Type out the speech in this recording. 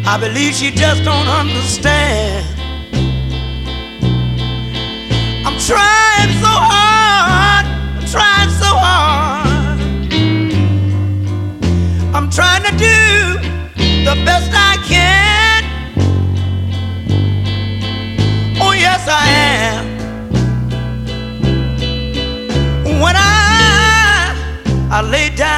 I believe she just don't understand. I'm trying so hard, I'm trying so hard. I'm trying to do the best I can. Oh yes I am. When I lay down